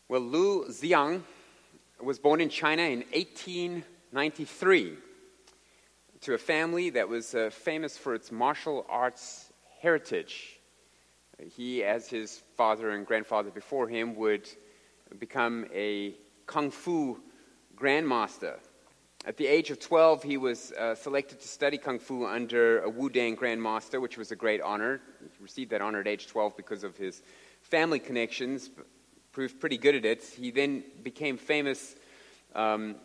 Well, Lu Xiang was born in China in 1893 to a family that was famous for its martial arts heritage. He, as his father and grandfather before him, would become a kung fu grandmaster. At the age of 12, he was selected to study kung fu under a Wudang grandmaster, which was a great honor. He received that honor at age 12 because of his family connections. Proved pretty good at it. He then became famous in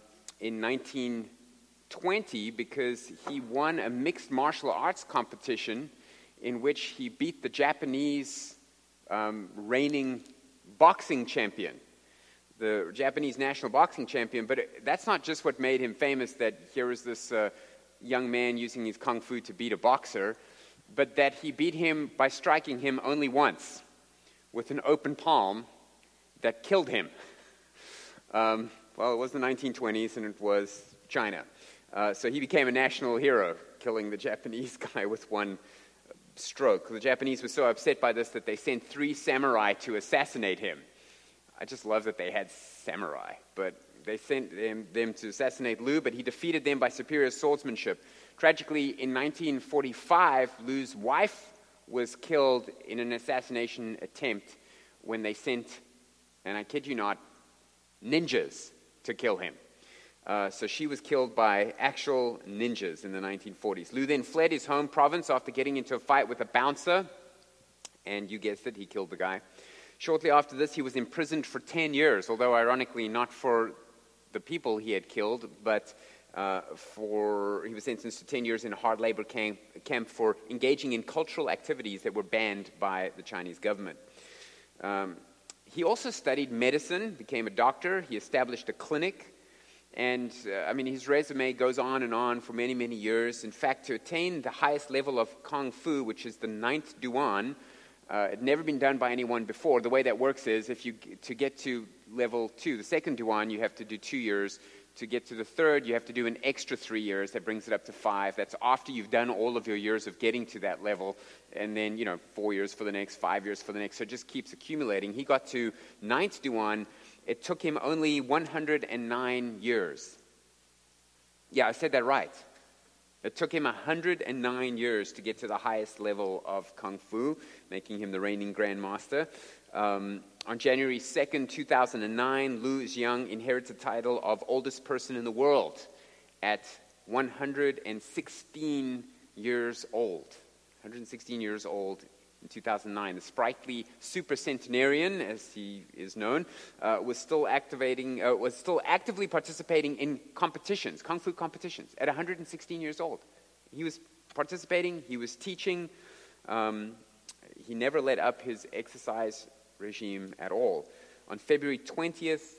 1920 because he won a mixed martial arts competition in which he beat the Japanese reigning boxing champion, the Japanese national boxing champion. But that's not just what made him famous, that here is this young man using his kung fu to beat a boxer, but that he beat him by striking him only once with an open palm that killed him. Well, it was the 1920s, and it was China. So he became a national hero, killing the Japanese guy with one stroke. The Japanese were so upset by this that they sent 3 samurai to assassinate him. I just love that they had samurai, but they sent them to assassinate Lu, but he defeated them by superior swordsmanship. Tragically, in 1945, Lu's wife was killed in an assassination attempt when they sent, and I kid you not, ninjas to kill him. So she was killed by actual ninjas in the 1940s. Lu then fled his home province after getting into a fight with a bouncer, and you guessed it, he killed the guy. Shortly after this, he was imprisoned for 10 years, although ironically not for the people he had killed, but he was sentenced to 10 years in a hard labor camp for engaging in cultural activities that were banned by the Chinese government. He also studied medicine, became a doctor. He established a clinic. And, his resume goes on and on for many, many years. In fact, to attain the highest level of Kung Fu, which is the 9th Duan, it had never been done by anyone before. The way that works is, to get to level 2, the 2nd Duan, you have to do 2 years. To get to the 3rd, you have to do an extra 3 years. That brings it up to 5. That's after you've done all of your years of getting to that level. And then, 4 years for the next, 5 years for the next. So it just keeps accumulating. He got to 9th Duan. It took him only 109 years. Yeah, I said that right. It took him 109 years to get to the highest level of Kung Fu, making him the reigning grandmaster. On January 2nd, 2009, Lu Xiang inherits the title of oldest person in the world at 116 years old. 116 years old in 2009. The sprightly supercentenarian, as he is known, was still actively participating in competitions, Kung Fu competitions, at 116 years old. He was participating, he was teaching. He never let up his exercise regime at all. On February 20th,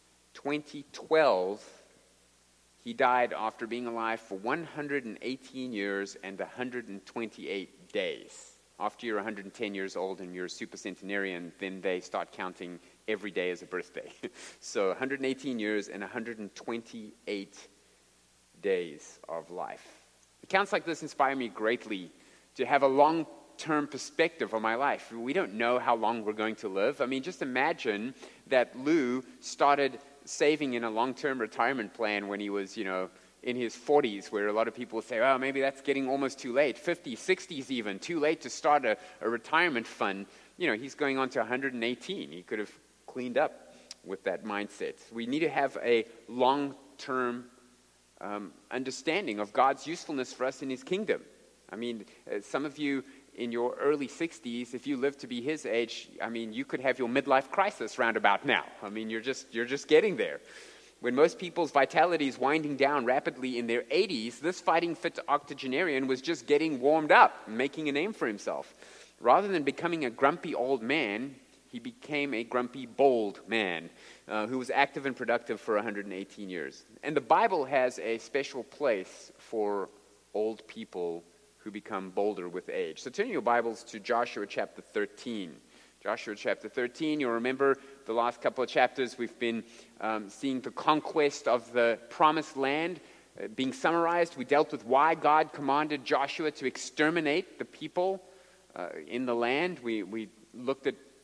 2012, he died after being alive for 118 years and 128 days. After you're 110 years old and you're a supercentenarian, then they start counting every day as a birthday. So 118 years and 128 days of life. Accounts like this inspire me greatly to have a long-term perspective on my life. We don't know how long we're going to live. Just imagine that Lu started saving in a long-term retirement plan when he was, in his 40s, where a lot of people say, oh, maybe that's getting almost too late. 50s, 60s even, too late to start a retirement fund. He's going on to 118. He could have cleaned up with that mindset. We need to have a long-term understanding of God's usefulness for us in His kingdom. Some of you in your early 60s, if you live to be His age, you could have your midlife crisis roundabout now. You're just getting there. When most people's vitality is winding down rapidly in their 80s, this fighting fit octogenarian was just getting warmed up, making a name for himself. Rather than becoming a grumpy old man, he became a grumpy, bold man who was active and productive for 118 years. And the Bible has a special place for old people who become bolder with age. So turn your Bibles to Joshua chapter 13. Joshua chapter 13, you'll remember the last couple of chapters we've been seeing the conquest of the promised land being summarized. We dealt with why God commanded Joshua to exterminate the people in the land. We looked at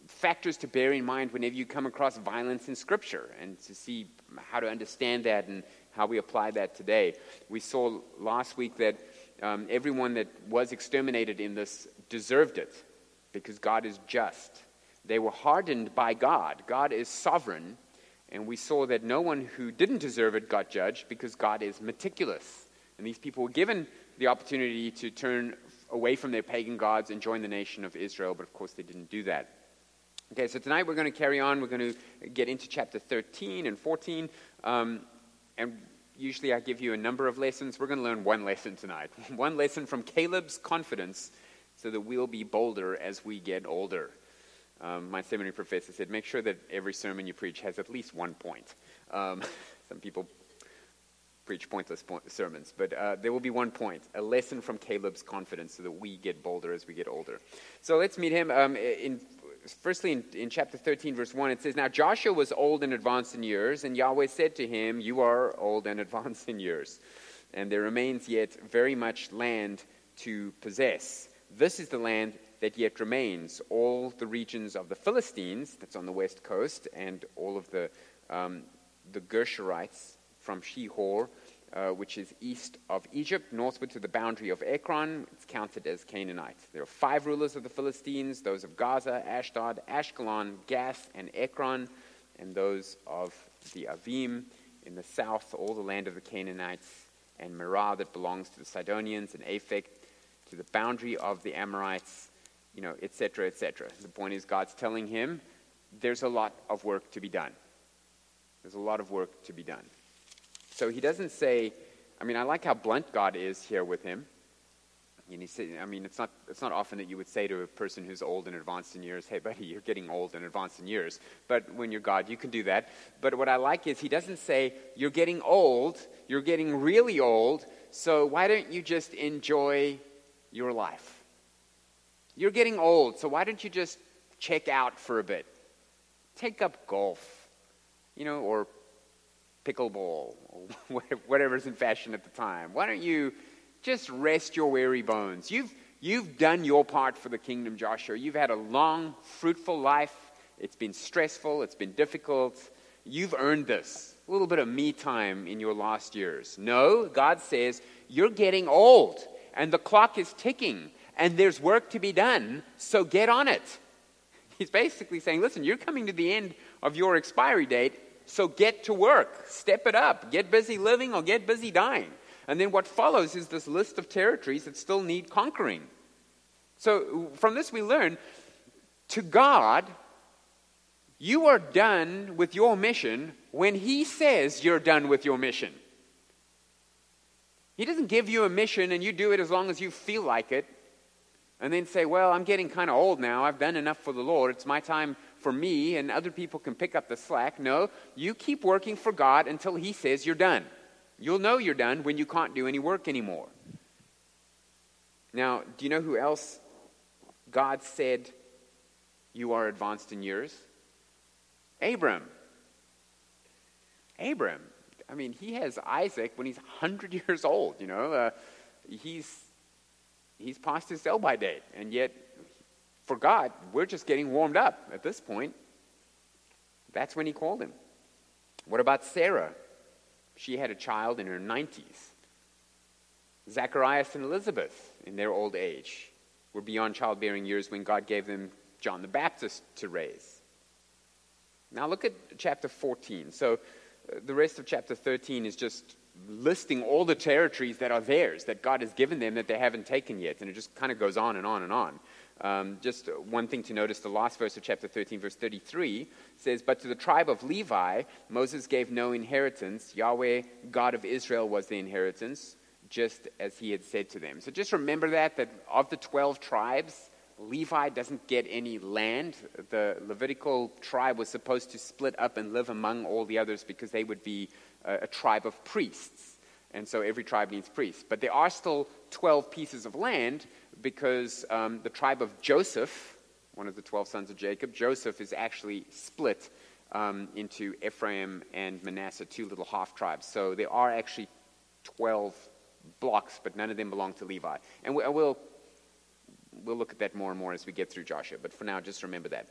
factors to bear in mind whenever you come across violence in Scripture, and to see how to understand that and how we apply that today. We saw last week that everyone that was exterminated in this deserved it, because God is just. They were hardened by God. God is sovereign, and we saw that no one who didn't deserve it got judged, because God is meticulous. And these people were given the opportunity to turn away from their pagan gods and join the nation of Israel, but of course they didn't do that. Okay, so tonight we're going to carry on. We're going to get into chapter 13 and 14, and usually I give you a number of lessons. We're going to learn one lesson tonight. One lesson from Caleb's confidence, so that we'll be bolder as we get older. My seminary professor said, make sure that every sermon you preach has at least one point. Some people preach pointless sermons, but there will be one point, a lesson from Caleb's confidence, so that we get bolder as we get older. So let's meet him. Firstly, in chapter 13, verse 1, it says, Now Joshua was old and advanced in years, and Yahweh said to him, You are old and advanced in years, and there remains yet very much land to possess. This is the land that yet remains, all the regions of the Philistines, that's on the west coast, and all of the Gershurites from Shihor, which is east of Egypt, northward to the boundary of Ekron. It's counted as Canaanites. There are 5 rulers of the Philistines, those of Gaza, Ashdod, Ashkelon, Gath, and Ekron, and those of the Avim in the south, all the land of the Canaanites, and Merah that belongs to the Sidonians, and Aphek to the boundary of the Amorites, etc., etc. The point is, God's telling him there's a lot of work to be done. There's a lot of work to be done. So he doesn't say, I like how blunt God is here with him. And he said, it's not often that you would say to a person who's old and advanced in years, hey, buddy, you're getting old and advanced in years. But when you're God, you can do that. But what I like is he doesn't say, you're getting old, you're getting really old, so why don't you just enjoy your life? You're getting old, so why don't you just check out for a bit? Take up golf, or pickleball, or whatever's in fashion at the time. Why don't you just rest your weary bones? You've done your part for the kingdom, Joshua. You've had a long, fruitful life. It's been stressful. It's been difficult. You've earned this. A little bit of me time in your last years. No, God says, you're getting old, and the clock is ticking, and there's work to be done, so get on it. He's basically saying, listen, you're coming to the end of your expiry date, so get to work, step it up, get busy living or get busy dying. And then what follows is this list of territories that still need conquering. So from this we learn, to God, you are done with your mission when He says you're done with your mission. He doesn't give you a mission and you do it as long as you feel like it, and then say, well, I'm getting kind of old now. I've done enough for the Lord. It's my time for me, and other people can pick up the slack. No, you keep working for God until He says you're done. You'll know you're done when you can't do any work anymore. Now, do you know who else God said you are advanced in years? Abram. He has Isaac when he's 100 years old, He's past his sell-by date, and yet, for God, we're just getting warmed up at this point. That's when He called him. What about Sarah? She had a child in her 90s. Zacharias and Elizabeth, in their old age, were beyond childbearing years when God gave them John the Baptist to raise. Now look at chapter 14. So the rest of chapter 13 is just listing all the territories that are theirs, that God has given them that they haven't taken yet. And it just kind of goes on and on and on. Just one thing to notice, the last verse of chapter 13, verse 33, says, But to the tribe of Levi, Moses gave no inheritance. Yahweh, God of Israel, was the inheritance, just as He had said to them. So just remember that of the 12 tribes, Levi doesn't get any land. The Levitical tribe was supposed to split up and live among all the others because they would be a tribe of priests. And so every tribe needs priests. But there are still 12 pieces of land because the tribe of Joseph, one of the 12 sons of Jacob, Joseph is actually split into Ephraim and Manasseh, 2 little half tribes. So there are actually 12 blocks, but none of them belong to Levi. And we'll look at that more and more as we get through Joshua. But for now, just remember that.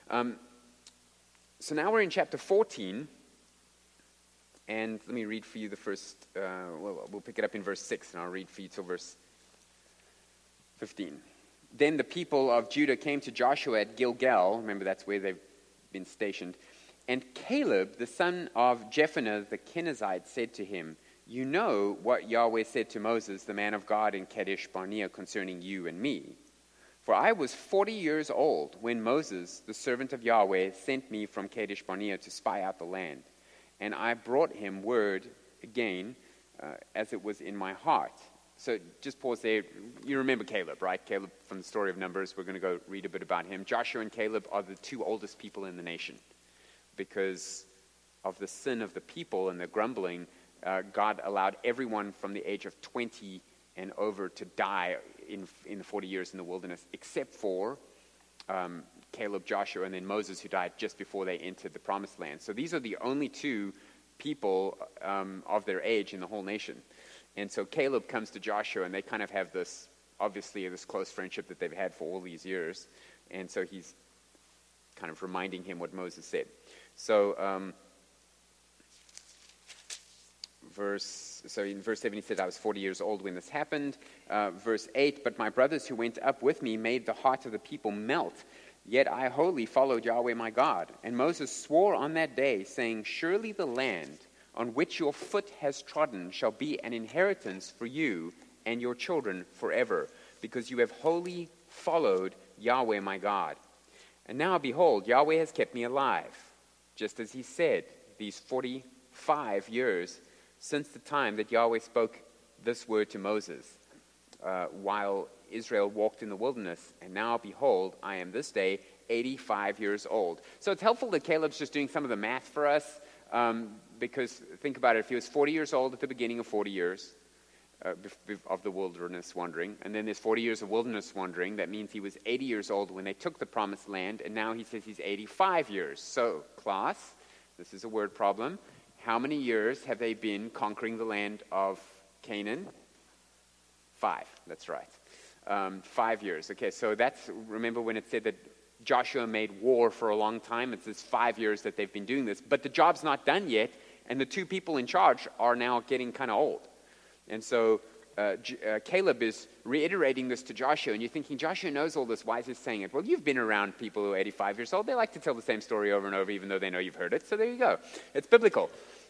So now we're in chapter 14, and let me read for you the first, we'll pick it up in verse 6, and I'll read for you till verse 15. Then the people of Judah came to Joshua at Gilgal, remember that's where they've been stationed, and Caleb, the son of Jephunneh the Kenizzite, said to him, "You know what Yahweh said to Moses, the man of God, in Kadesh Barnea concerning you and me. For I was 40 years old when Moses, the servant of Yahweh, sent me from Kadesh Barnea to spy out the land. And I brought him word again as it was in my heart." So just pause there. You remember Caleb, right? Caleb from the story of Numbers. We're going to go read a bit about him. Joshua and Caleb are the two oldest people in the nation. Because of the sin of the people and the grumbling, God allowed everyone from the age of 20 and over to die in the 40 years in the wilderness, except for Caleb, Joshua, and then Moses, who died just before they entered the promised land. So these are the only two people of their age in the whole nation. And so Caleb comes to Joshua, and they kind of have this, obviously, this close friendship that they've had for all these years. And so he's kind of reminding him what Moses said. So in verse 7 he said, "I was 40 years old when this happened." Verse 8, "But my brothers who went up with me made the heart of the people melt. Yet I wholly followed Yahweh my God. And Moses swore on that day, saying, 'Surely the land on which your foot has trodden shall be an inheritance for you and your children forever, because you have wholly followed Yahweh my God. And now, behold, Yahweh has kept me alive, just as he said, these 45 years since the time that Yahweh spoke this word to Moses, while Israel walked in the wilderness. And now, behold, I am this day 85 years old.'" So it's helpful that Caleb's just doing some of the math for us, because think about it. If he was 40 years old at the beginning of 40 years of the wilderness wandering, and then there's 40 years of wilderness wandering, that means he was 80 years old when they took the promised land, and now he says he's 85 years. So, class, this is a word problem. How many years have they been conquering the land of Canaan? 5, that's right. 5 years. Okay, so that's, remember when it said that Joshua made war for a long time? It's this 5 years that they've been doing this. But the job's not done yet, and the two people in charge are now getting kind of old. And so Caleb is reiterating this to Joshua, and you're thinking, Joshua knows all this, why is he saying it? Well, you've been around people who are 85 years old. They like to tell the same story over and over, even though they know you've heard it. So there you go. It's biblical.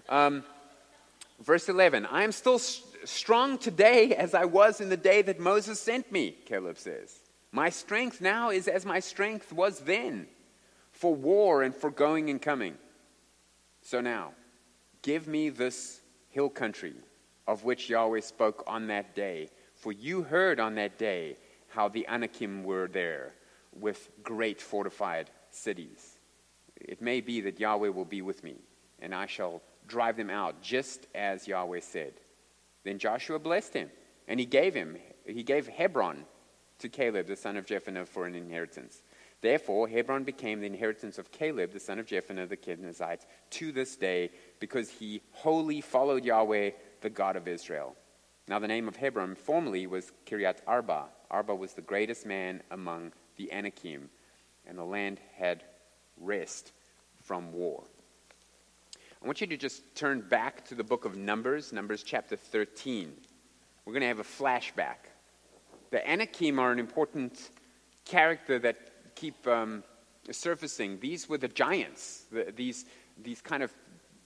Verse 11, "I am still strong today as I was in the day that Moses sent me," Caleb says. "My strength now is as my strength was then, for war and for going and coming. So now, give me this hill country of which Yahweh spoke on that day. For you heard on that day how the Anakim were there with great fortified cities. It may be that Yahweh will be with me, and I shall drive them out, just as Yahweh said." Then Joshua blessed him, and he gave Hebron to Caleb, the son of Jephunneh, for an inheritance. Therefore, Hebron became the inheritance of Caleb, the son of Jephunneh the Kenizzite, to this day, because he wholly followed Yahweh, the God of Israel. Now the name of Hebron formerly was Kiriath Arba. Arba was the greatest man among the Anakim, and the land had rest from war. I want you to just turn back to the book of Numbers, Numbers chapter 13. We're going to have a flashback. The Anakim are an important character that keep surfacing. These were the giants, these kind of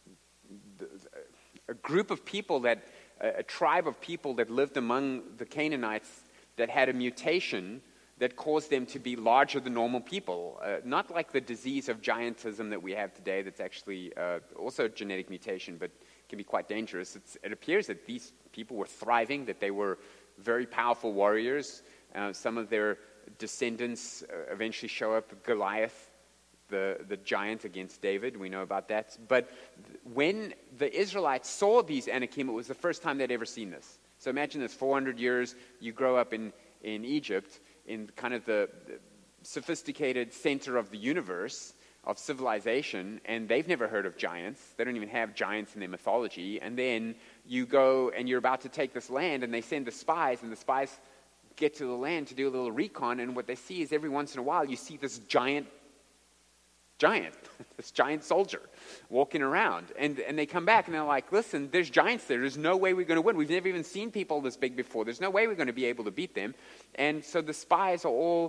a group of people a tribe of people that lived among the Canaanites that had a mutation that caused them to be larger than normal people. Not like the disease of giantism that we have today that's actually also a genetic mutation, but can be quite dangerous. It appears that these people were thriving, that they were very powerful warriors. Some of their descendants eventually show up, Goliath, the giant against David. We know about that. But when the Israelites saw these Anakim, it was the first time they'd ever seen this. So imagine this, 400 years, you grow up in Egypt, in kind of the sophisticated center of the universe, of civilization, and they've never heard of giants. They don't even have giants in their mythology. And then you go and you're about to take this land, and they send the spies, and the spies get to the land to do a little recon, and what they see is every once in a while you see this giant giant, this giant soldier walking around. And they come back and they're like, listen, there's giants there. There's no way we're going to win. We've never even seen people this big before. There's no way we're going to be able to beat them. And so the spies are all,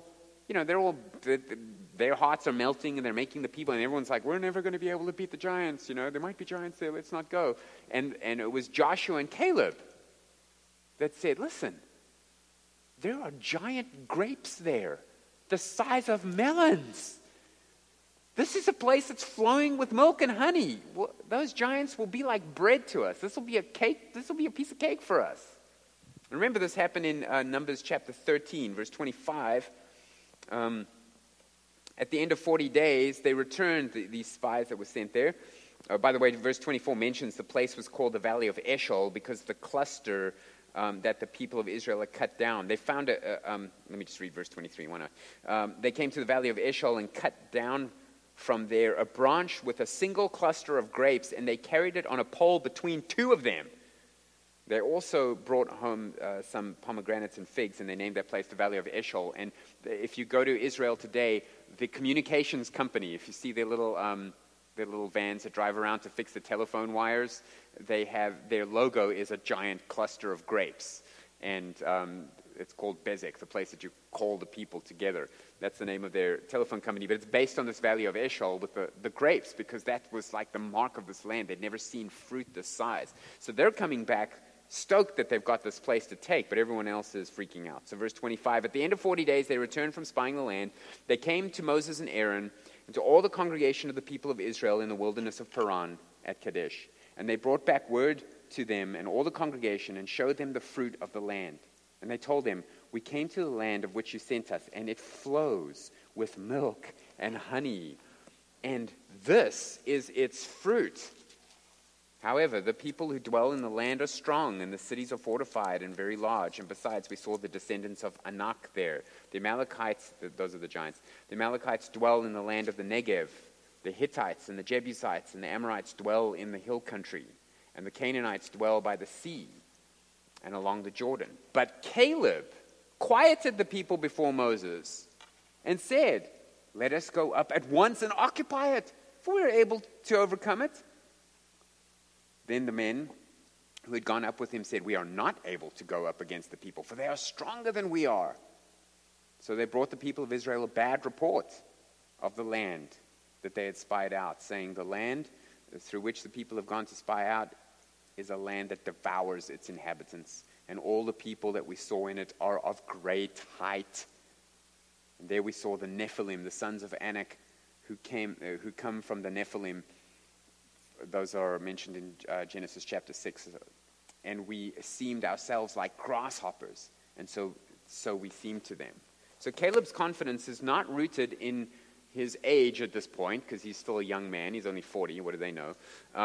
their hearts are melting and they're making the people, and everyone's like, we're never going to be able to beat the giants. There might be giants there. Let's not go. And it was Joshua and Caleb that said, listen, there are giant grapes there, the size of melons. This is a place that's flowing with milk and honey. Well, those giants will be like bread to us. This will be a cake. This will be a piece of cake for us. Remember, this happened in Numbers chapter 13, verse 25. At the end of 40 days, they returned, these spies that were sent there. By the way, verse 24 mentions the place was called the Valley of Eshcol because the cluster that the people of Israel had cut down. They found let me just read verse 23. Why not? They came to the Valley of Eshcol and cut down from there a branch with a single cluster of grapes, and they carried it on a pole between two of them. They also brought home some pomegranates and figs, and they named that place the Valley of Eshcol. And if you go to Israel today, the communications company, if you see their little vans that drive around to fix the telephone wires, their logo is a giant cluster of grapes. And it's called Bezek, the place that you call the people together. That's the name of their telephone company. But it's based on this Valley of Eshcol with the grapes, because that was like the mark of this land. They'd never seen fruit this size. So they're coming back stoked that they've got this place to take, but everyone else is freaking out. So verse 25, at the end of 40 days, they returned from spying the land. They came to Moses and Aaron and to all the congregation of the people of Israel in the wilderness of Paran at Kadesh. And they brought back word to them and all the congregation and showed them the fruit of the land. And they told them, we came to the land of which you sent us, and it flows with milk and honey. And this is its fruit. However, the people who dwell in the land are strong, and the cities are fortified and very large. And besides, we saw the descendants of Anak there. The Amalekites, those are the giants. The Amalekites dwell in the land of the Negev. The Hittites and the Jebusites and the Amorites dwell in the hill country. And the Canaanites dwell by the sea and along the Jordan. But Caleb quieted the people before Moses and said, let us go up at once and occupy it, for we are able to overcome it. Then the men who had gone up with him said, we are not able to go up against the people, for they are stronger than we are. So they brought the people of Israel a bad report of the land that they had spied out, saying, the land through which the people have gone to spy out is a land that devours its inhabitants, and all the people that we saw in it are of great height. And there we saw the Nephilim, the sons of Anak, who come from the Nephilim. Those are mentioned in Genesis chapter 6. And we seemed ourselves like grasshoppers, and so we seemed to them. So Caleb's confidence is not rooted in his age at this point, because he's still a young man. He's only 40. What do they know?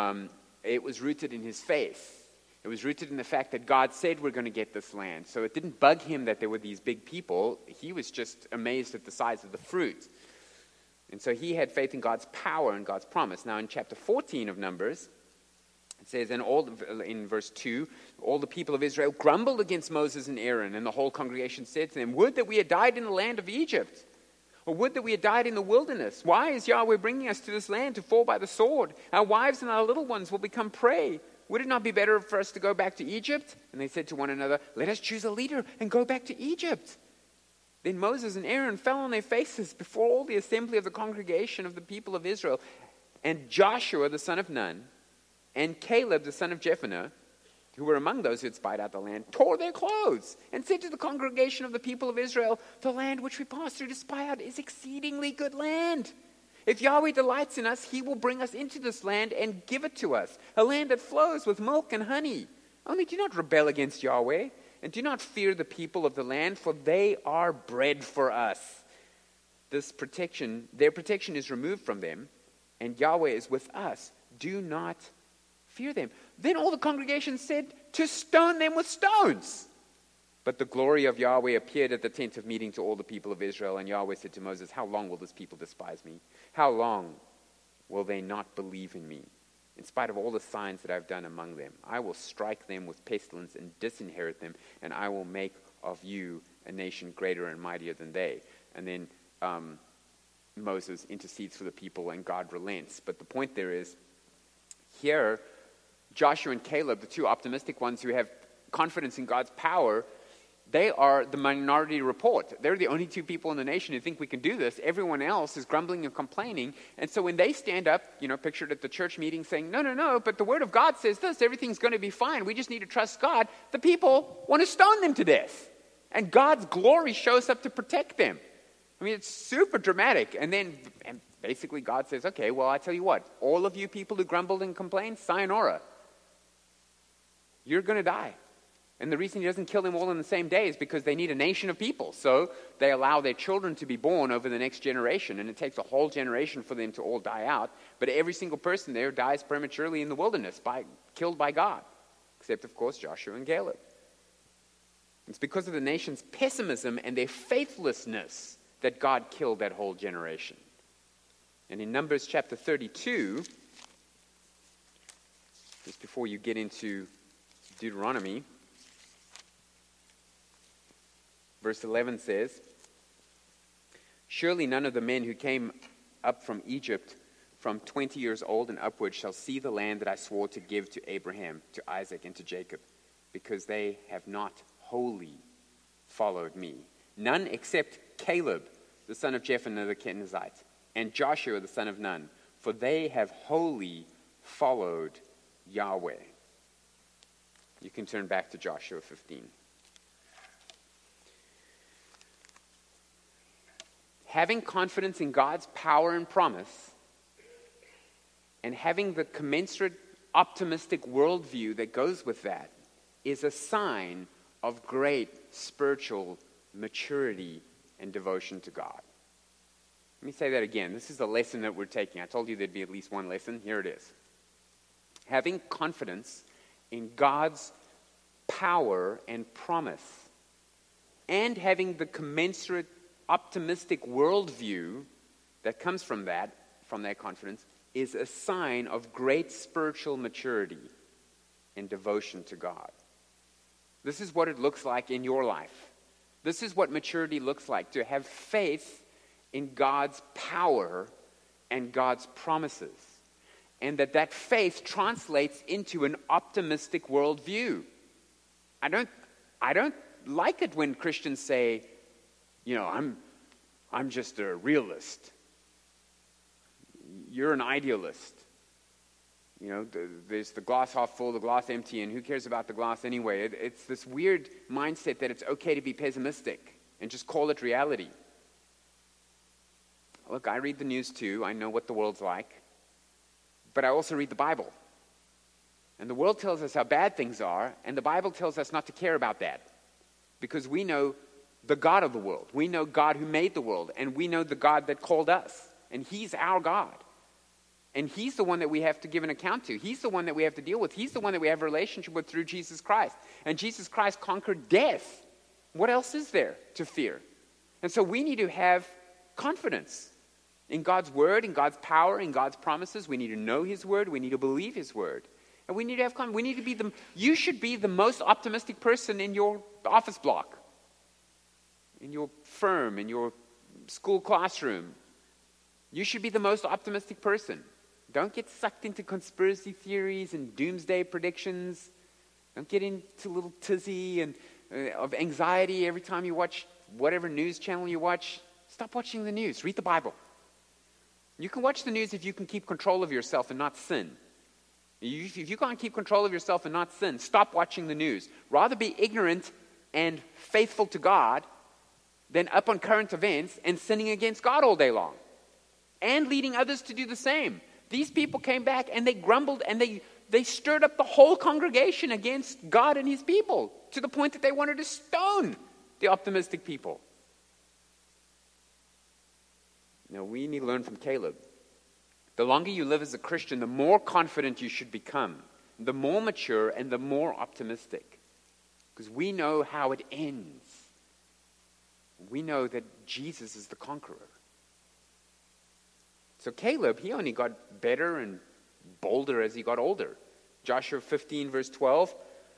It was rooted in his faith. It was rooted in the fact that God said we're going to get this land. So it didn't bug him that there were these big people. He was just amazed at the size of the fruit. And so he had faith in God's power and God's promise. Now in chapter 14 of Numbers, it says, in verse 2, all the people of Israel grumbled against Moses and Aaron, and the whole congregation said to them, would that we had died in the land of Egypt, or would that we had died in the wilderness. Why is Yahweh bringing us to this land to fall by the sword? Our wives and our little ones will become prey. Would it not be better for us to go back to Egypt? And they said to one another, let us choose a leader and go back to Egypt. Then Moses and Aaron fell on their faces before all the assembly of the congregation of the people of Israel. And Joshua the son of Nun and Caleb the son of Jephunneh, who were among those who had spied out the land, tore their clothes and said to the congregation of the people of Israel, the land which we passed through to spy out is exceedingly good land. If Yahweh delights in us, he will bring us into this land and give it to us, a land that flows with milk and honey. Only do not rebel against Yahweh, and do not fear the people of the land, for they are bread for us. Their protection is removed from them, and Yahweh is with us. Do not fear them. Then all the congregation said to stone them with stones. But the glory of Yahweh appeared at the tent of meeting to all the people of Israel, and Yahweh said to Moses, how long will this people despise me? How long will they not believe in me? In spite of all the signs that I've done among them, I will strike them with pestilence and disinherit them, and I will make of you a nation greater and mightier than they. And then Moses intercedes for the people and God relents. But the point there is, here, Joshua and Caleb, the two optimistic ones who have confidence in God's power, they are the minority report. They're the only two people in the nation who think we can do this. Everyone else is grumbling and complaining. And so when they stand up, pictured at the church meeting saying, no, but the word of God says this, everything's going to be fine. We just need to trust God. The people want to stone them to death. And God's glory shows up to protect them. I mean, it's super dramatic. And basically God says, okay, well, I tell you what, all of you people who grumbled and complained, sayonara. You're going to die. And the reason he doesn't kill them all in the same day is because they need a nation of people. So they allow their children to be born over the next generation. And it takes a whole generation for them to all die out. But every single person there dies prematurely in the wilderness, killed by God. Except, of course, Joshua and Caleb. It's because of the nation's pessimism and their faithlessness that God killed that whole generation. And in Numbers chapter 32, just before you get into Deuteronomy, verse 11 says, "Surely none of the men who came up from Egypt from 20 years old and upward shall see the land that I swore to give to Abraham, to Isaac, and to Jacob, because they have not wholly followed me. None except Caleb, the son of Jephunneh the Kenizzite, and Joshua, the son of Nun, for they have wholly followed Yahweh." You can turn back to Joshua 15. Having confidence in God's power and promise, and having the commensurate optimistic worldview that goes with that, is a sign of great spiritual maturity and devotion to God. Let me say that again. This is a lesson that we're taking. I told you there'd be at least one lesson. Here it is. Having confidence in God's power and promise, and having the commensurate optimistic worldview that comes from that confidence, is a sign of great spiritual maturity and devotion to God. This is what it looks like in your life. This is what maturity looks like, to have faith in God's power and God's promises. And that faith translates into an optimistic worldview. I don't like it when Christians say, I'm just a realist. You're an idealist. There's the glass half full, the glass empty, and who cares about the glass anyway? It's this weird mindset that it's okay to be pessimistic and just call it reality. Look, I read the news too. I know what the world's like. But I also read the Bible. And the world tells us how bad things are, and the Bible tells us not to care about that. Because we know the God of the world. We know God who made the world, and we know the God that called us. And He's our God. And He's the one that we have to give an account to. He's the one that we have to deal with. He's the one that we have a relationship with through Jesus Christ. And Jesus Christ conquered death. What else is there to fear? And so we need to have confidence in God's word, in God's power, in God's promises. We need to know His word. We need to believe His word. And we need to have confidence. We need to be you should be the most optimistic person in your office block, in your firm, in your school classroom. You should be the most optimistic person. Don't get sucked into conspiracy theories and doomsday predictions. Don't get into a little tizzy and of anxiety every time you watch whatever news channel you watch. Stop watching the news. Read the Bible. You can watch the news if you can keep control of yourself and not sin. If you can't keep control of yourself and not sin, stop watching the news. Rather be ignorant and faithful to God than up on current events and sinning against God all day long. And leading others to do the same. These people came back and they grumbled and they stirred up the whole congregation against God and His people to the point that they wanted to stone the optimistic people. Now we need to learn from Caleb. The longer you live as a Christian, the more confident you should become, the more mature and the more optimistic. Because we know how it ends. We know that Jesus is the conqueror. So Caleb, he only got better and bolder as he got older. Joshua 15, verse 12.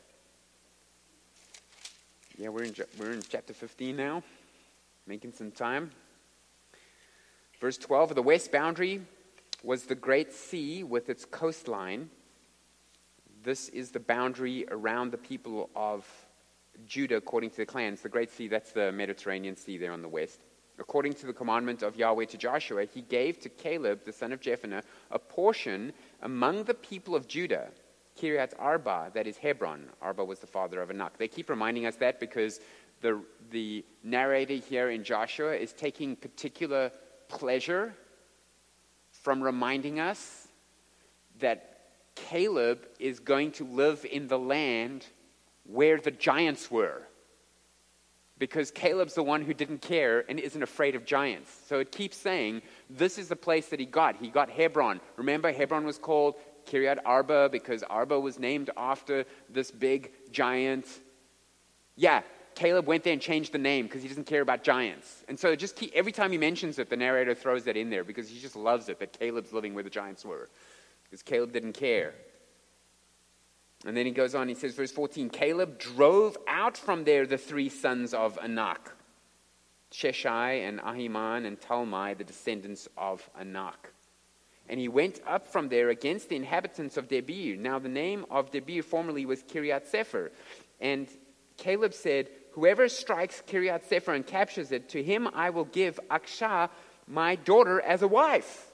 Yeah, we're in chapter 15 now, making some time. Verse 12, the west boundary was the Great Sea with its coastline. This is the boundary around the people of Judah according to the clans. The Great Sea, that's the Mediterranean Sea there on the west. According to the commandment of Yahweh to Joshua, he gave to Caleb, the son of Jephunneh, a portion among the people of Judah, Kiriath Arba, that is Hebron. Arba was the father of Anak. They keep reminding us that because the narrator here in Joshua is taking particular pleasure from reminding us that Caleb is going to live in the land where the giants were. Because Caleb's the one who didn't care and isn't afraid of giants. So it keeps saying, this is the place that he got. He got Hebron. Remember, Hebron was called Kiriath Arba because Arba was named after this big giant. Yeah, Caleb went there and changed the name because he doesn't care about giants. And so every time he mentions it, the narrator throws that in there because he just loves it, that Caleb's living where the giants were. Because Caleb didn't care. And then he goes on, he says, verse 14, Caleb drove out from there the three sons of Anak, Sheshai and Ahiman and Talmai, the descendants of Anak. And he went up from there against the inhabitants of Debir. Now the name of Debir formerly was Kiriath Sefer. And Caleb said, whoever strikes Kiriath Sefer and captures it, to him I will give Akshah, my daughter, as a wife.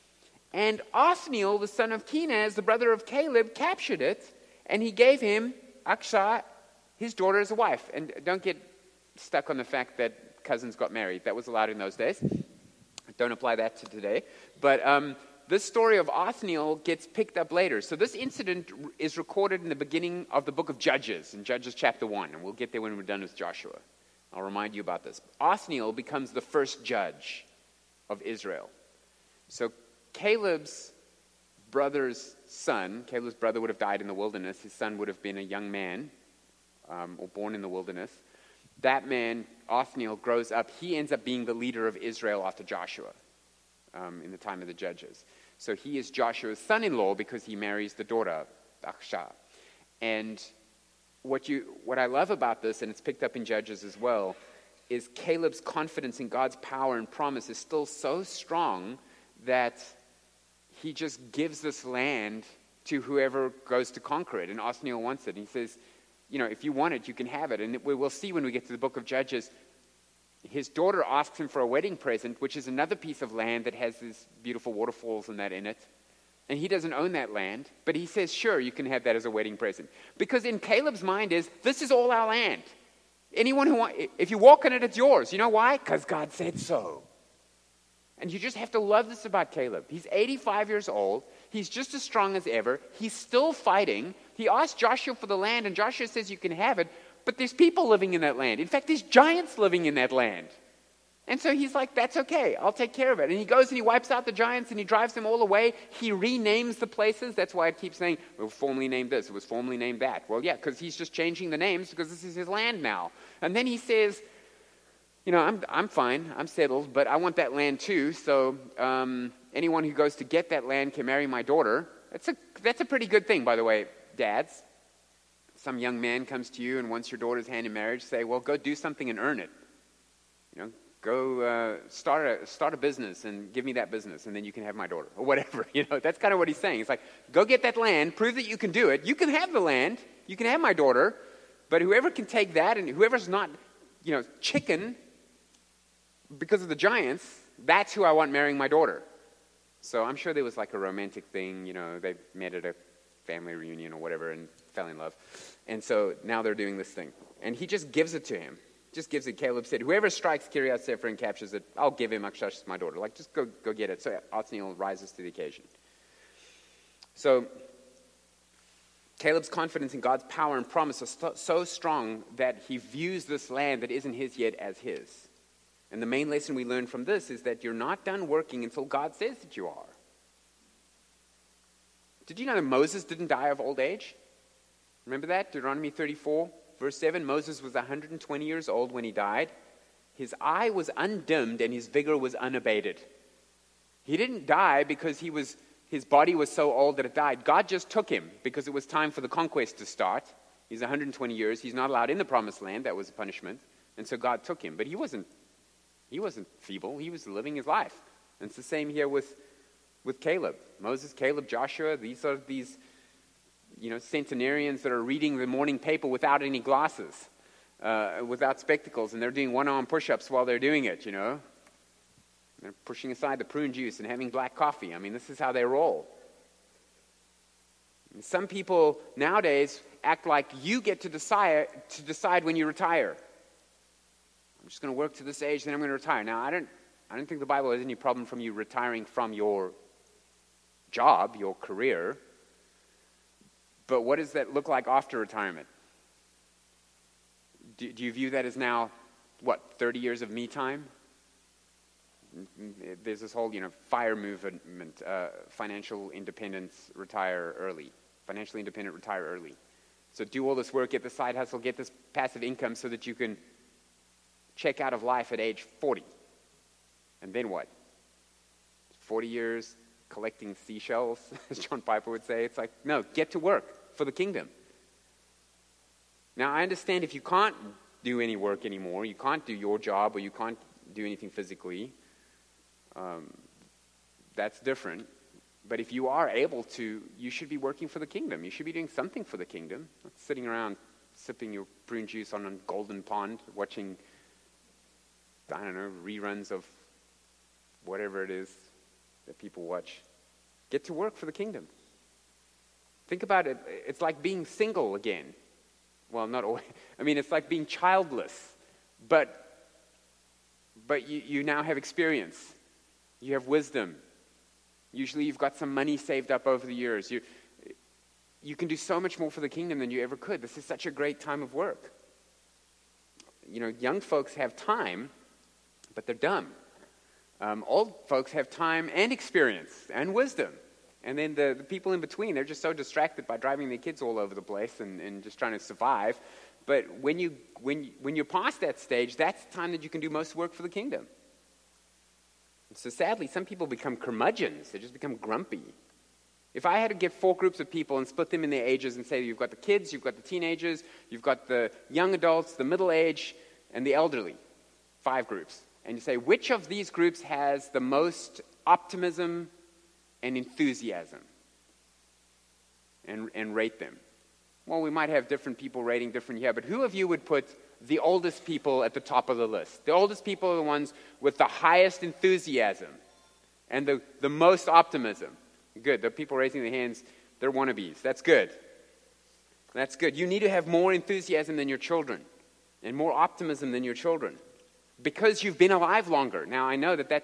And Othniel, the son of Kenaz, the brother of Caleb, captured it. And he gave him, Akshah, his daughter as a wife. And don't get stuck on the fact that cousins got married. That was allowed in those days. Don't apply that to today. But this story of Othniel gets picked up later. So this incident is recorded in the beginning of the book of Judges, in Judges chapter 1. And we'll get there when we're done with Joshua. I'll remind you about this. Othniel becomes the first judge of Israel. So Caleb's brother's son, Caleb's brother would have died in the wilderness. His son would have been a young man or born in the wilderness. That man, Othniel, grows up. He ends up being the leader of Israel after Joshua in the time of the Judges. So he is Joshua's son-in-law because he marries the daughter, Akshah. And what I love about this, and it's picked up in Judges as well, is Caleb's confidence in God's power and promise is still so strong that he just gives this land to whoever goes to conquer it. And Othniel wants it. And he says, if you want it, you can have it. And we'll see when we get to the book of Judges, his daughter asks him for a wedding present, which is another piece of land that has these beautiful waterfalls and that in it. And he doesn't own that land, but he says, sure, you can have that as a wedding present. Because in Caleb's mind this is all our land. Anyone if you walk on it, it's yours. You know why? Because God said so. And you just have to love this about Caleb. He's 85 years old. He's just as strong as ever. He's still fighting. He asked Joshua for the land, and Joshua says you can have it, but there's people living in that land. In fact, there's giants living in that land. And so he's like, that's okay. I'll take care of it. And he goes and he wipes out the giants, and he drives them all away. He renames the places. That's why it keeps saying, it was formerly named this, it was formerly named that. Well, yeah, because he's just changing the names because this is his land now. And then he says, I'm fine, I'm settled, but I want that land too, so anyone who goes to get that land can marry my daughter. That's a pretty good thing, by the way, dads. Some young man comes to you and wants your daughter's hand in marriage, say, well, go do something and earn it. Go start a business and give me that business, and then you can have my daughter, or whatever. That's kind of what he's saying. It's like, go get that land, prove that you can do it. You can have the land, you can have my daughter, but whoever can take that, and whoever's not, chicken because of the giants, that's who I want marrying my daughter. So I'm sure there was like a romantic thing, they met at a family reunion or whatever and fell in love. And so now they're doing this thing. And he just gives it to him. Just gives it. Caleb said, whoever strikes Kiriath Sefer and captures it, I'll give him Akshah as my daughter. Like, just go get it. So Othniel rises to the occasion. So Caleb's confidence in God's power and promise is so strong that he views this land that isn't his yet as his. And the main lesson we learn from this is that you're not done working until God says that you are. Did you know that Moses didn't die of old age? Remember that? Deuteronomy 34, verse 7. Moses was 120 years old when he died. His eye was undimmed and his vigor was unabated. He didn't die because his body was so old that it died. God just took him because it was time for the conquest to start. He's 120 years. He's not allowed in the promised land. That was a punishment. And so God took him. But he wasn't feeble. He was living his life. And it's the same here with Caleb. Moses, Caleb, Joshua, these are these, centenarians that are reading the morning paper without any glasses, without spectacles, and they're doing one-arm push-ups while they're doing it, They're pushing aside the prune juice and having black coffee. I mean, this is how they roll. And some people nowadays act like you get to decide when you retire. I'm just going to work to this age, then I'm going to retire. Now, I don't think the Bible has any problem from you retiring from your job, your career. But what does that look like after retirement? Do you view that as now, 30 years of me time? There's this whole, FIRE movement, financial independence, retire early. Financially independent, retire early. So do all this work, get the side hustle, get this passive income so that you can check out of life at age 40. And then what? 40 years collecting seashells, as John Piper would say. It's like, no, get to work for the kingdom. Now, I understand if you can't do any work anymore, you can't do your job or you can't do anything physically, that's different. But if you are able to, you should be working for the kingdom. You should be doing something for the kingdom, not sitting around sipping your prune juice on a golden pond, watching, reruns of whatever it is that people watch. Get to work for the kingdom. Think about it. It's like being single again. Well, not always. It's like being childless. But you now have experience. You have wisdom. Usually you've got some money saved up over the years. You can do so much more for the kingdom than you ever could. This is such a great time of work. Young folks have time, but they're dumb. Old folks have time and experience and wisdom. And then the people in between, they're just so distracted by driving their kids all over the place and just trying to survive. But when you're past that stage, that's the time that you can do most work for the kingdom. And so sadly, some people become curmudgeons. They just become grumpy. If I had to get 4 groups of people and split them in their ages and say you've got the kids, you've got the teenagers, you've got the young adults, the middle age, and the elderly, 5 groups. And you say, which of these groups has the most optimism and enthusiasm? And rate them. Well, we might have different people rating different here, but who of you would put the oldest people at the top of the list? The oldest people are the ones with the highest enthusiasm and the most optimism. Good. The people raising their hands, they're wannabes. That's good. That's good. You need to have more enthusiasm than your children and more optimism than your children because you've been alive longer. Now, I know that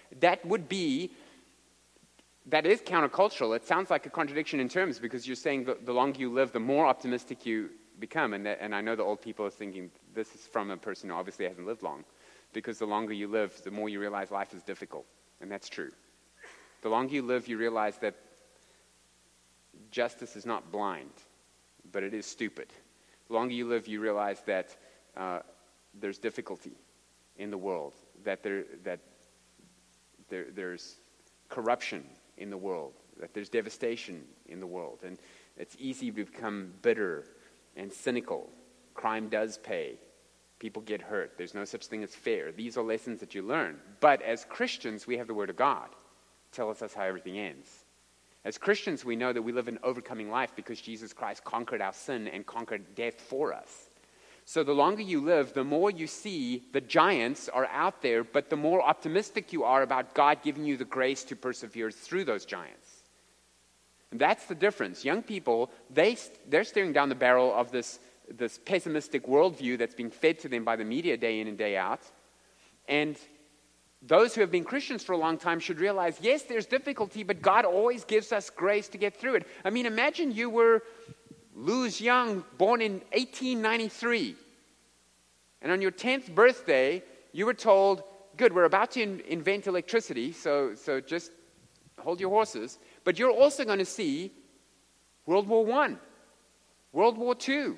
is countercultural. It sounds like a contradiction in terms because you're saying the longer you live, the more optimistic you become. And I know the old people are thinking this is from a person who obviously hasn't lived long because the longer you live, the more you realize life is difficult. And that's true. The longer you live, you realize that justice is not blind, but it is stupid. The longer you live, you realize that there's difficulty in the world, that there's corruption in the world, that there's devastation in the world, and it's easy to become bitter and cynical. Crime does pay. People get hurt. There's no such thing as fair. These are lessons that you learn. But as Christians, we have the Word of God. Tells us how everything ends. As Christians, we know that we live an overcoming life because Jesus Christ conquered our sin and conquered death for us. So the longer you live, the more you see the giants are out there, but the more optimistic you are about God giving you the grace to persevere through those giants. And that's the difference. Young people, they're staring down the barrel of this pessimistic worldview that's being fed to them by the media day in and day out. And those who have been Christians for a long time should realize, yes, there's difficulty, but God always gives us grace to get through it. Imagine you were Luz Young, born in 1893. And on your 10th birthday, you were told, good, we're about to invent electricity, so just hold your horses. But you're also going to see World War I, World War II,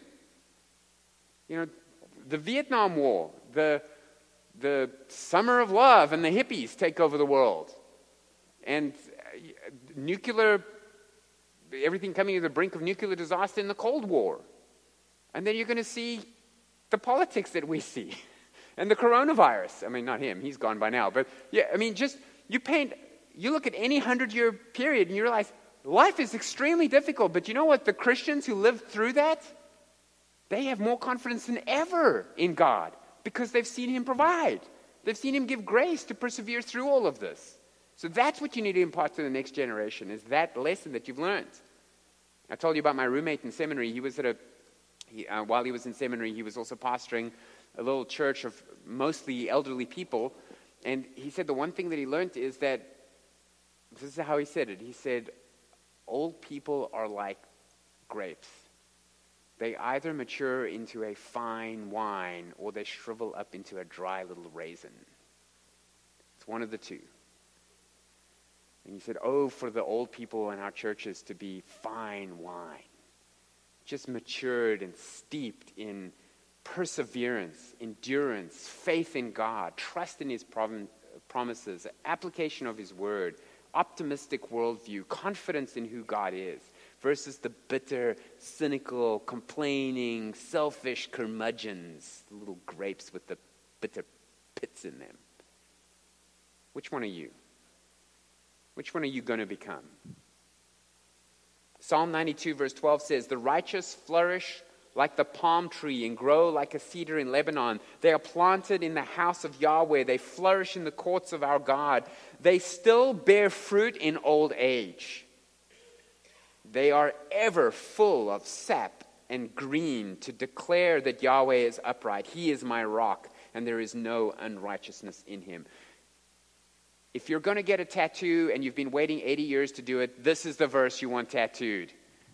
the Vietnam War, the summer of love and the hippies take over the world. And everything coming to the brink of nuclear disaster in the Cold War. And then you're going to see the politics that we see. And the coronavirus. Not him, he's gone by now. But yeah, just You look at any 100-year period and you realize life is extremely difficult. But you know what? The Christians who lived through that, they have more confidence than ever in God because they've seen Him provide. They've seen Him give grace to persevere through all of this. So that's what you need to impart to the next generation, is that lesson that you've learned. I told you about my roommate in seminary. He was while he was in seminary, he was also pastoring a little church of mostly elderly people. And he said the one thing that he learned is that, this is how he said it. He said, old people are like grapes. They either mature into a fine wine or they shrivel up into a dry little raisin. It's one of the two. And he said, oh, for the old people in our churches to be fine wine, just matured and steeped in perseverance, endurance, faith in God, trust in His promises, application of His word, optimistic worldview, confidence in who God is, versus the bitter, cynical, complaining, selfish curmudgeons, the little grapes with the bitter pits in them. Which one are you? Which one are you going to become? Psalm 92 verse 12 says, the righteous flourish like the palm tree and grow like a cedar in Lebanon. They are planted in the house of Yahweh. They flourish in the courts of our God. They still bear fruit in old age. They are ever full of sap and green to declare that Yahweh is upright. He is my rock, and there is no unrighteousness in Him. If you're going to get a tattoo and you've been waiting 80 years to do it, this is the verse you want tattooed.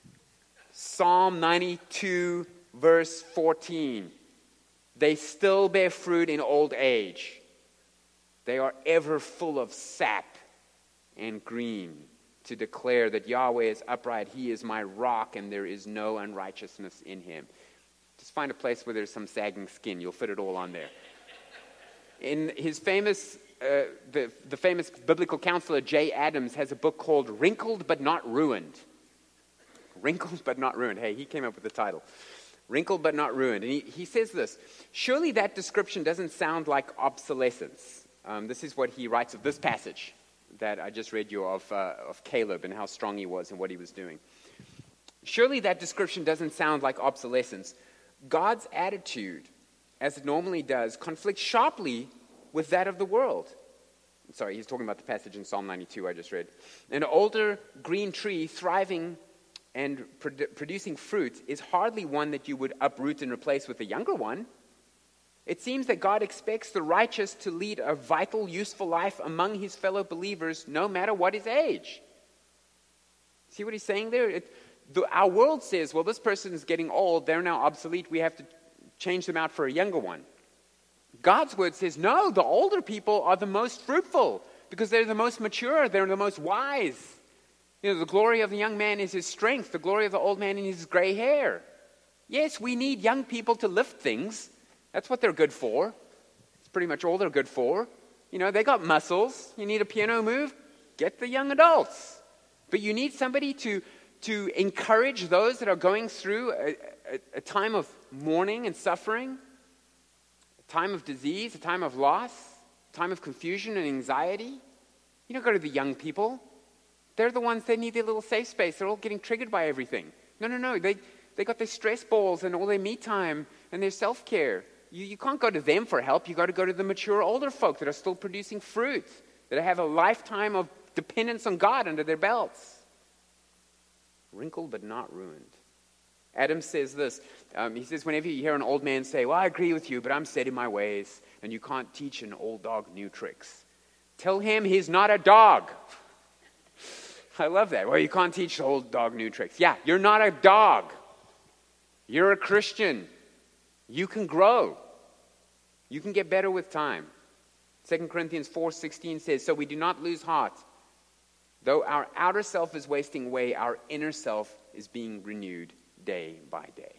Psalm 92, verse 14. They still bear fruit in old age. They are ever full of sap and green to declare that Yahweh is upright. He is my rock, and there is no unrighteousness in Him. Just find a place where there's some sagging skin. You'll fit it all on there. In his famous... the famous biblical counselor Jay Adams has a book called Wrinkled But Not Ruined. Wrinkled But Not Ruined. Hey, he came up with the title. Wrinkled But Not Ruined. And he says this, surely that description doesn't sound like obsolescence. This is what he writes of this passage that I just read you of Caleb and how strong he was and what he was doing. Surely that description doesn't sound like obsolescence. God's attitude, as it normally does, conflicts sharply with that of the world. Sorry, he's talking about the passage in Psalm 92 I just read. An older green tree thriving and producing fruit is hardly one that you would uproot and replace with a younger one. It seems that God expects the righteous to lead a vital, useful life among His fellow believers no matter what his age. See what he's saying there? Our world says, well, this person is getting old, they're now obsolete, we have to change them out for a younger one. God's word says, no, the older people are the most fruitful because they're the most mature, they're the most wise. You know, the glory of the young man is his strength, the glory of the old man is his gray hair. Yes, we need young people to lift things. That's what they're good for. It's pretty much all they're good for. You know, they got muscles. You need a piano move? Get the young adults. But you need somebody to encourage those that are going through a time of mourning and suffering, time of disease, a time of loss, a time of confusion and anxiety. You don't go to the young people. They're the ones that need their little safe space. They're all getting triggered by everything. No. They got their stress balls and all their me time and their self-care. You can't go to them for help. You got to go to the mature older folk that are still producing fruit, that have a lifetime of dependence on God under their belts. Wrinkled but not ruined. Adam says this, he says, whenever you hear an old man say, well, I agree with you, but I'm set in my ways, and you can't teach an old dog new tricks. Tell him he's not a dog. I love that. Well, you can't teach the old dog new tricks. Yeah, you're not a dog. You're a Christian. You can grow. You can get better with time. 2 Corinthians 4:16 says, so we do not lose heart. Though our outer self is wasting away, our inner self is being renewed day by day.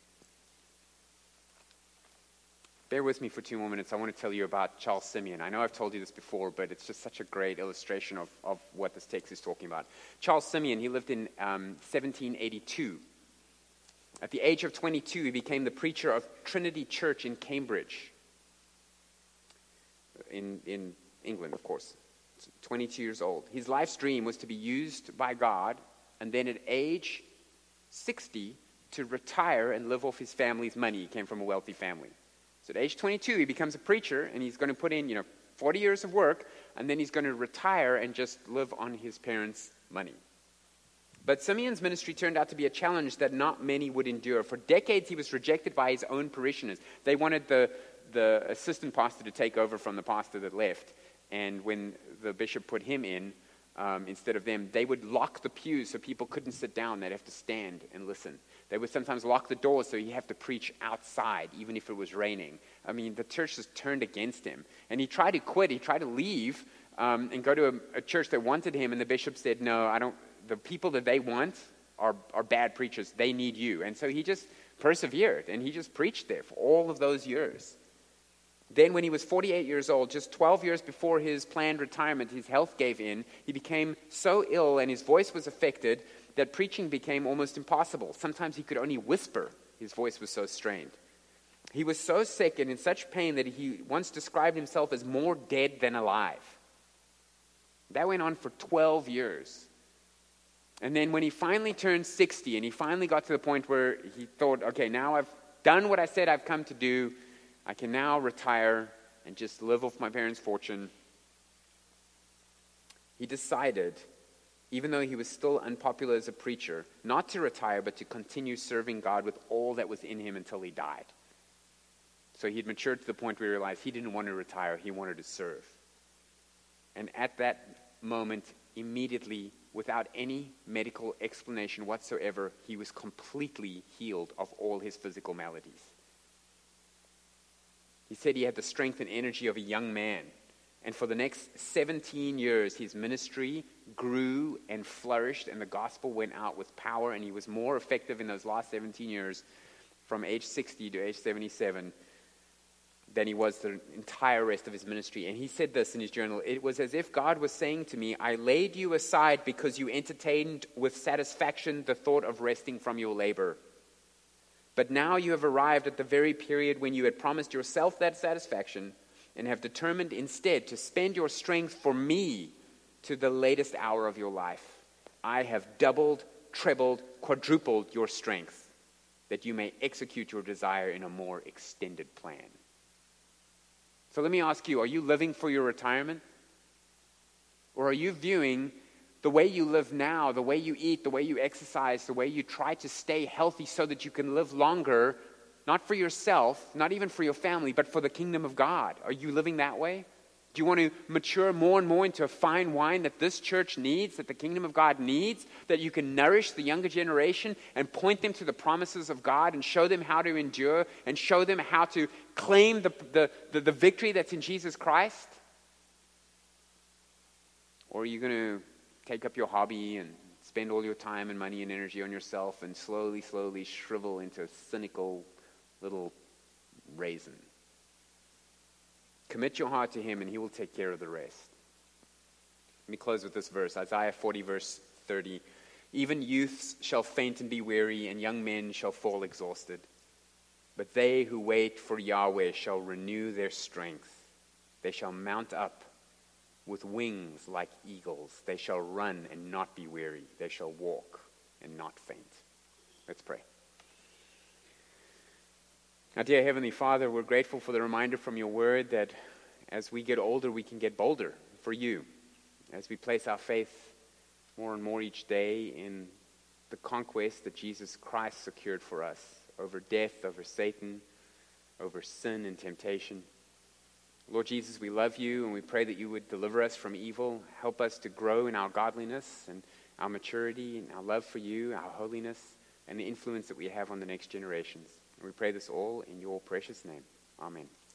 Bear with me for 2 more minutes. I want to tell you about Charles Simeon. I know I've told you this before, but it's just such a great illustration of what this text is talking about. Charles Simeon, he lived in 1782. At the age of 22, he became the preacher of Trinity Church in Cambridge, in England, of course. 22 years old. His life's dream was to be used by God, and then at age 60 to retire and live off his family's money. He came from a wealthy family. So at age 22, he becomes a preacher, and he's going to put in, 40 years of work, and then he's going to retire and just live on his parents' money. But Simeon's ministry turned out to be a challenge that not many would endure. For decades, he was rejected by his own parishioners. They wanted the assistant pastor to take over from the pastor that left. And when the bishop put him in, instead of them, they would lock the pews so people couldn't sit down. They'd have to stand and listen. They would sometimes lock the doors so he'd have to preach outside, even if it was raining. I mean, the church just turned against him. And he tried to quit. He tried to leave and go to a church that wanted him. And the bishop said, no, I don't. The people that they want are bad preachers. They need you. And so he just persevered, and he just preached there for all of those years. Then when he was 48 years old, just 12 years before his planned retirement, his health gave in. He became so ill and his voice was affected that preaching became almost impossible. Sometimes he could only whisper. His voice was so strained. He was so sick and in such pain that he once described himself as more dead than alive. That went on for 12 years. And then when he finally turned 60 and he finally got to the point where he thought, okay, now I've done what I said I've come to do. I can now retire and just live off my parents' fortune. He decided, even though he was still unpopular as a preacher, not to retire, but to continue serving God with all that was in him until he died. So he'd matured to the point where he realized he didn't want to retire, he wanted to serve. And at that moment, immediately, without any medical explanation whatsoever, he was completely healed of all his physical maladies. He said he had the strength and energy of a young man. And for the next 17 years, his ministry grew and flourished, and the gospel went out with power, and he was more effective in those last 17 years, from age 60 to age 77, than he was the entire rest of his ministry. And he said this in his journal: it was as if God was saying to me, I laid you aside because you entertained with satisfaction the thought of resting from your labor. But now you have arrived at the very period when you had promised yourself that satisfaction and have determined instead to spend your strength for me to the latest hour of your life. I have doubled, trebled, quadrupled your strength that you may execute your desire in a more extended plan. So let me ask you, are you living for your retirement? Or are you viewing the way you live now, the way you eat, the way you exercise, the way you try to stay healthy so that you can live longer, not for yourself, not even for your family, but for the kingdom of God? Are you living that way? Do you want to mature more and more into a fine wine that this church needs, that the kingdom of God needs, that you can nourish the younger generation and point them to the promises of God and show them how to endure and show them how to claim the victory that's in Jesus Christ? Or are you going to take up your hobby and spend all your time and money and energy on yourself and slowly, slowly shrivel into a cynical little raisin? Commit your heart to him and he will take care of the rest. Let me close with this verse, Isaiah 40, verse 30. Even youths shall faint and be weary, and young men shall fall exhausted. But they who wait for Yahweh shall renew their strength. They shall mount up with wings like eagles. They shall run and not be weary. They shall walk and not faint. Let's pray. Now, dear Heavenly Father, we're grateful for the reminder from your word that as we get older, we can get bolder for you. As we place our faith more and more each day in the conquest that Jesus Christ secured for us over death, over Satan, over sin and temptation. Lord Jesus, we love you and we pray that you would deliver us from evil. Help us to grow in our godliness and our maturity and our love for you, our holiness, and the influence that we have on the next generations. And we pray this all in your precious name. Amen.